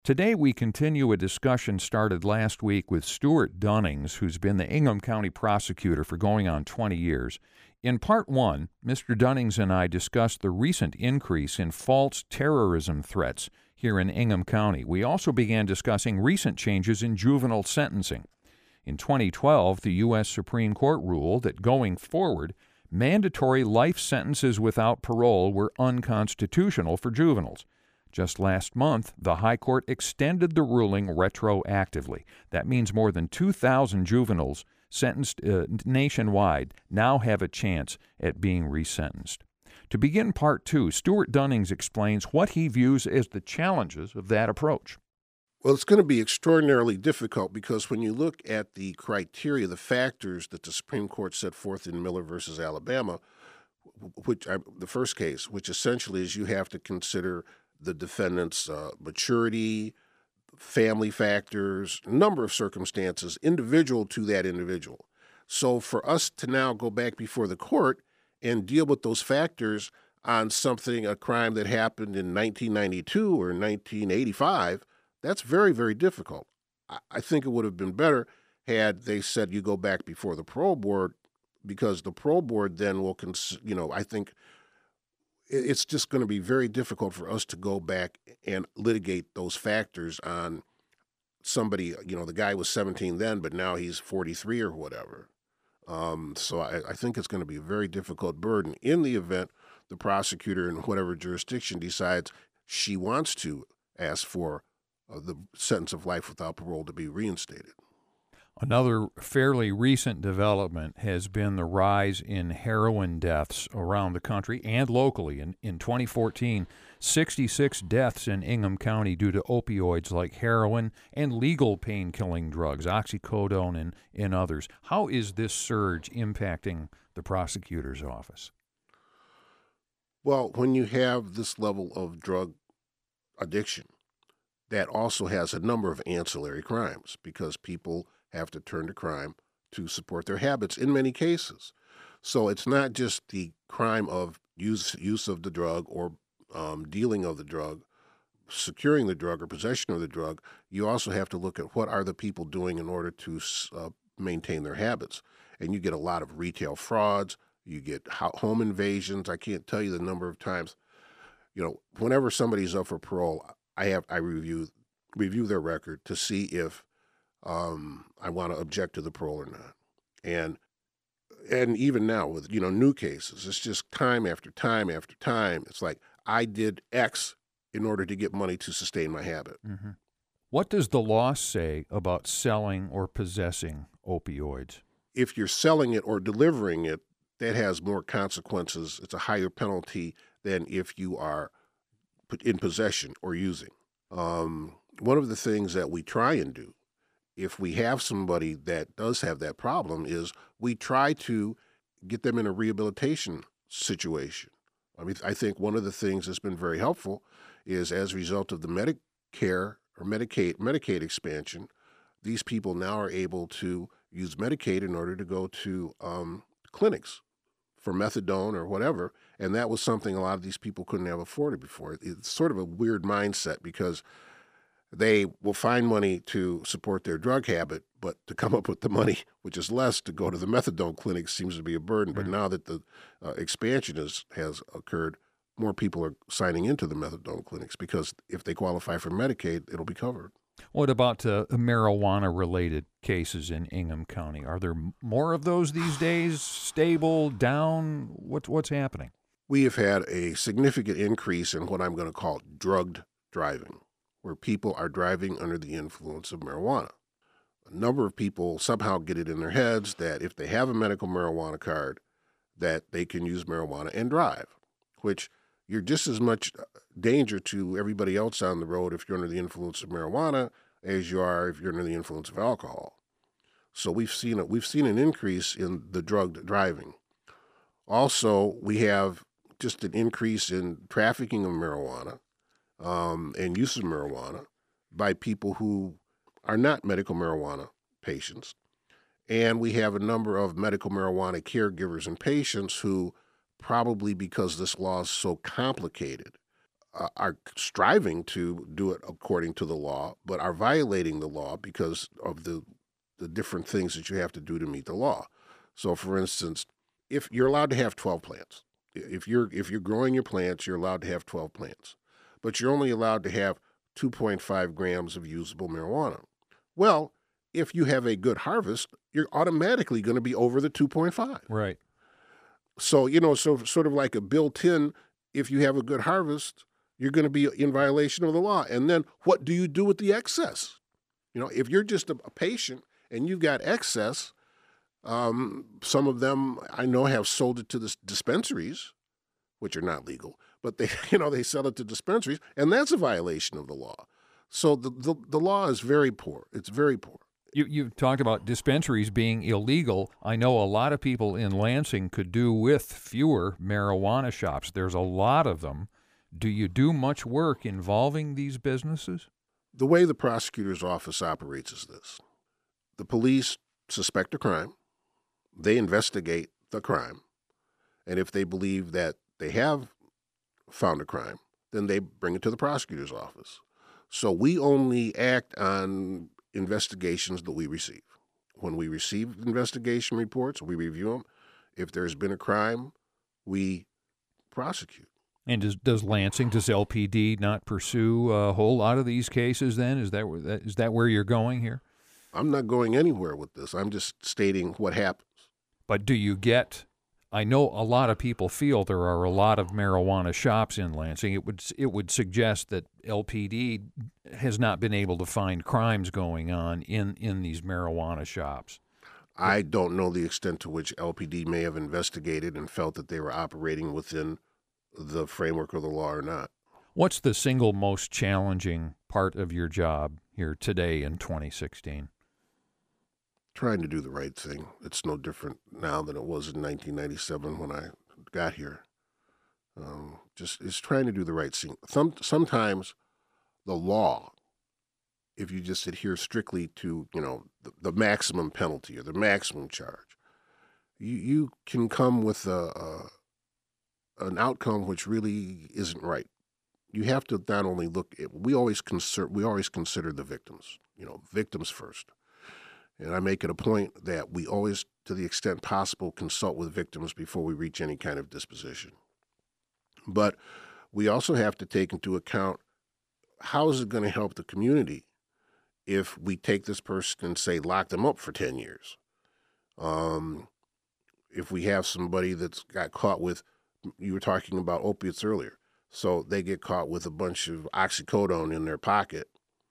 Today, we continue a discussion started last week with Stuart Dunnings, who's been the Ingham County prosecutor for going on 20 years. In part one, Mr. Dunnings and I discussed the recent increase in false terrorism threats here in Ingham County. We also began discussing recent changes in juvenile sentencing. In 2012, the U.S. Supreme Court ruled that going forward, mandatory life sentences without parole were unconstitutional for juveniles. Just last month, the High Court extended the ruling retroactively. That means more than 2,000 juveniles sentenced nationwide now have a chance at being resentenced. To begin part two, Stuart Dunnings explains what he views as the challenges of that approach. Well, it's going to be extraordinarily difficult because when you look at the criteria, the factors that the Supreme Court set forth in Miller versus Alabama, the first case, which essentially is you have to consider the defendant's maturity, family factors, a number of circumstances individual to that individual. So for us to now go back before the court and deal with those factors on a crime that happened in 1992 or 1985, that's very, very difficult. I think it would have been better had they said you go back before the parole board, because the parole board then will, I think it's just going to be very difficult for us to go back and litigate those factors on somebody. The guy was 17 then, but now he's 43 or whatever. So I think it's going to be a very difficult burden in the event the prosecutor in whatever jurisdiction decides she wants to ask for the sentence of life without parole to be reinstated. Another fairly recent development has been the rise in heroin deaths around the country and locally. In 2014, 66 deaths in Ingham County due to opioids like heroin and legal pain-killing drugs, oxycodone and others. How is this surge impacting the prosecutor's office? Well, when you have this level of drug addiction, that also has a number of ancillary crimes because people have to turn to crime to support their habits in many cases. So it's not just the crime of use of the drug or dealing of the drug, securing the drug or possession of the drug. You also have to look at what are the people doing in order to maintain their habits. And you get a lot of retail frauds. You get home invasions. I can't tell you the number of times, whenever somebody's up for parole, I review their record to see if I want to object to the parole or not. And even now with, new cases, it's just time after time after time. It's like I did X in order to get money to sustain my habit. Mm-hmm. What does the law say about selling or possessing opioids? If you're selling it or delivering it, that has more consequences. It's a higher penalty than if you are in possession or using. One of the things that we try and do, if we have somebody that does have that problem, is we try to get them in a rehabilitation situation. I think one of the things that's been very helpful is as a result of the Medicare or Medicaid expansion, these people now are able to use Medicaid in order to go to clinics for methadone or whatever, and that was something a lot of these people couldn't have afforded before. It's sort of a weird mindset because they will find money to support their drug habit, but to come up with the money, which is less, to go to the methadone clinic seems to be a burden. But now that the expansion has occurred, more people are signing into the methadone clinics because if they qualify for Medicaid, it'll be covered. What about marijuana-related cases in Ingham County? Are there more of those these days? Stable, down? What's happening? We have had a significant increase in what I'm going to call drugged driving, where people are driving under the influence of marijuana. A number of people somehow get it in their heads that if they have a medical marijuana card, that they can use marijuana and drive, which you're just as much danger to everybody else on the road if you're under the influence of marijuana as you are if you're under the influence of alcohol. So we've seen an increase in the drugged driving. Also, we have just an increase in trafficking of marijuana and use of marijuana by people who are not medical marijuana patients. And we have a number of medical marijuana caregivers and patients who, probably because this law is so complicated, are striving to do it according to the law, but are violating the law because of the different things that you have to do to meet the law. So, for instance, if you're allowed to have 12 plants, if you're growing your plants, you're allowed to have 12 plants, but you're only allowed to have 2.5 grams of usable marijuana. Well, if you have a good harvest, you're automatically going to be over the 2.5. Right. So, so sort of like a built-in, if you have a good harvest, you're going to be in violation of the law. And then what do you do with the excess? If you're just a patient and you've got excess, some of them I know have sold it to the dispensaries, which are not legal, but they sell it to dispensaries, and that's a violation of the law. So the law is very poor. It's very poor. You've talked about dispensaries being illegal. I know a lot of people in Lansing could do with fewer marijuana shops. There's a lot of them. Do you do much work involving these businesses? The way the prosecutor's office operates is this. The police suspect a crime. They investigate the crime. And if they believe that they have found a crime, then they bring it to the prosecutor's office. So we only act on investigations that we receive. When we receive investigation reports, we review them. If there's been a crime, we prosecute. And does LPD not pursue a whole lot of these cases then? Is that where you're going here? I'm not going anywhere with this. I'm just stating what happens. But do you get... I know a lot of people feel there are a lot of marijuana shops in Lansing. It would suggest that LPD has not been able to find crimes going on in these marijuana shops. I don't know the extent to which LPD may have investigated and felt that they were operating within the framework of the law or not. What's the single most challenging part of your job here today in 2016? Trying to do the right thing. It's no different now than it was in 1997 when I got here. It's trying to do the right thing. Sometimes the law, if you just adhere strictly to the maximum penalty or the maximum charge, you can come with an outcome which really isn't right. You have to not only look at, we always consider the victims. Victims first. And I make it a point that we always, to the extent possible, consult with victims before we reach any kind of disposition. But we also have to take into account, how is it going to help the community if we take this person and say, lock them up for 10 years? If we have somebody that's got caught with, you were talking about opiates earlier, so they get caught with a bunch of oxycodone in their pocket,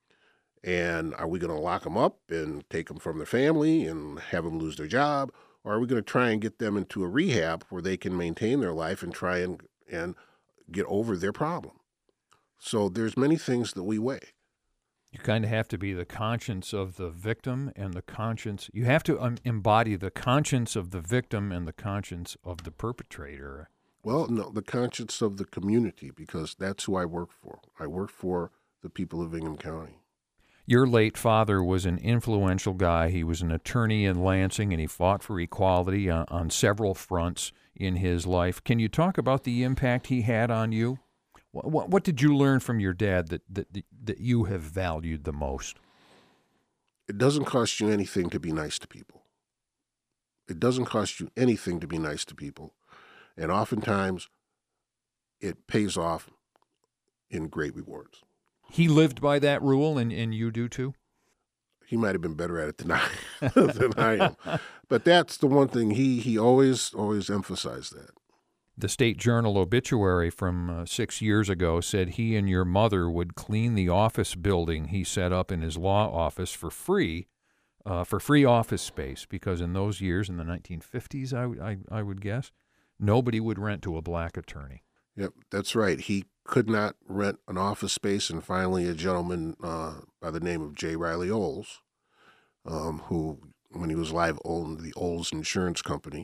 and are we going to lock them up and take them from their family and have them lose their job? Or are we going to try and get them into a rehab where they can maintain their life and try and get over their problem? So there's many things that we weigh. You kind of have to be the conscience of the victim and the conscience. You have to embody the conscience of the victim and the conscience of the perpetrator. Well, no, the conscience of the community, because that's who I work for. I work for the people of Ingham County. Your late father was an influential guy. He was an attorney in Lansing, and he fought for equality on several fronts in his life. Can you talk about the impact he had on you? What did you learn from your dad that you have valued the most? It doesn't cost you anything to be nice to people. It doesn't cost you anything to be nice to people. And oftentimes, it pays off in great rewards. He lived by that rule, and you do too? He might have been better at it than I am. But that's the one thing he always emphasized that. The State Journal obituary from 6 years ago said he and your mother would clean the office building he set up in his law office for free office space, because in those years, in the 1950s, I would guess, nobody would rent to a black attorney. Yep, that's right. He could not rent an office space, and finally a gentleman by the name of J. Riley Olds, who, when he was alive, owned the Olds Insurance Company,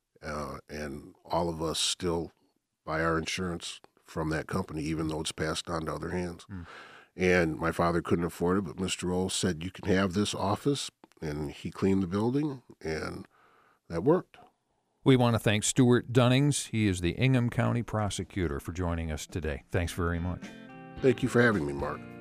and all of us still buy our insurance from that company, even though it's passed on to other hands. And my father couldn't afford it, but Mr. Olds said, you can have this office, and he cleaned the building, and that worked. We want to thank Stuart Dunnings. He is the Ingham County prosecutor, for joining us today. Thanks very much. Thank you for having me, Mark.